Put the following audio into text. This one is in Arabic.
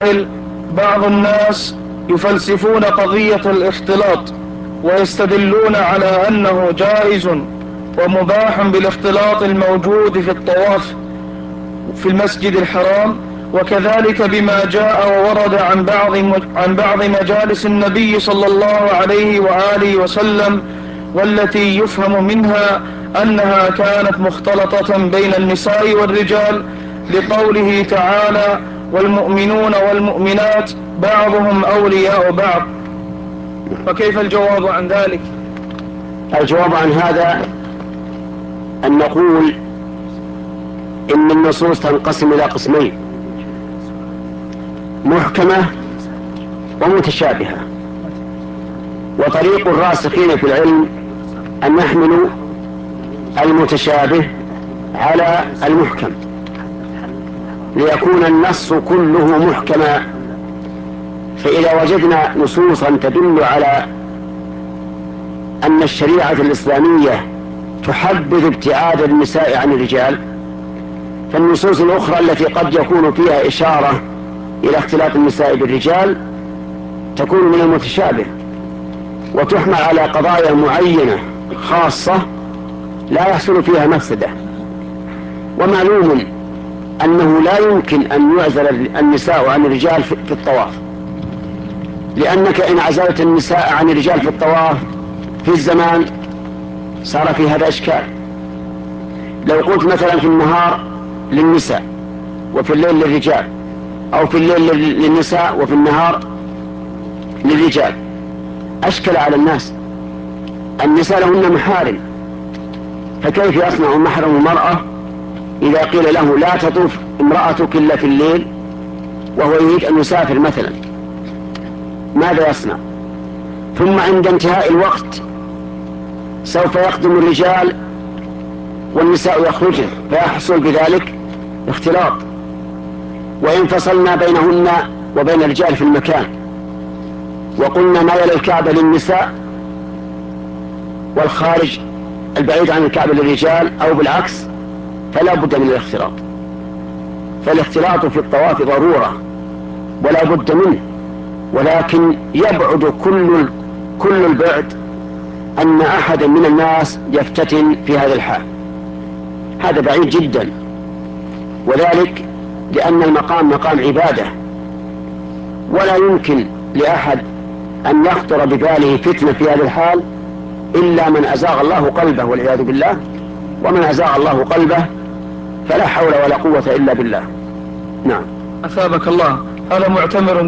بعض الناس يفلسفون قضية الاختلاط ويستدلون على أنه جائز ومباح بالاختلاط الموجود في الطواف في المسجد الحرام، وكذلك بما جاء وورد عن بعض مجالس النبي صلى الله عليه وآله وسلم، والتي يفهم منها أنها كانت مختلطة بين النساء والرجال، لقوله تعالى: والمؤمنون والمؤمنات بعضهم أولياء بعض. فكيف الجواب عن ذلك؟ الجواب عن هذا أن نقول إن النصوص تنقسم إلى قسمين: محكمة ومتشابهة. وطريق الراسخين في العلم أن يحملوا المتشابه على المحكم، ليكون النص كله محكما. فإذا وجدنا نصوصا تدل على أن الشريعة الإسلامية تحبذ ابتعاد النساء عن الرجال، فالنصوص الأخرى التي قد يكون فيها إشارة إلى اختلاط النساء بالرجال تكون من المتشابه، وتحمل على قضايا معينة خاصة لا يحصل فيها مفسدة. ومعلوم أنه لا يمكن أن يعزل النساء عن الرجال في الطواف، لأنك إن عزلت النساء عن الرجال في الطواف في الزمان صار في هذا إشكال. لو قلت مثلا في النهار للنساء وفي الليل للرجال، أو في الليل للنساء وفي النهار للرجال، أشكل على الناس. النساء لهن محارم، فكيف يصنع محرم المرأة إذا قيل له لا تطوف امرأتك إلا في الليل وهو يريد أن يسافر مثلا؟ ماذا يصنع؟ ثم عند انتهاء الوقت سوف يقدم الرجال والنساء يخرجن، فيحصل بذلك اختلاط. وإن فصلنا بينهن وبين الرجال في المكان وقلنا ما يلي الكعبة للنساء والخارج البعيد عن الكعبة للرجال أو بالعكس، فلا بد من الاختلاط. فالاختلاط في الطواف ضرورة ولا بد منه، ولكن يبعد كل البعد أن أحد من الناس يفتتن في هذا الحال، هذا بعيد جدا. وذلك لأن المقام مقام عبادة، ولا يمكن لأحد أن يخطر بباله فتنة في هذا الحال إلا من أزاغ الله قلبه والعياذ بالله. ومن أزاغ الله قلبه فلا حول ولا قوة إلا بالله. نعم. أثابك الله. هذا معتمر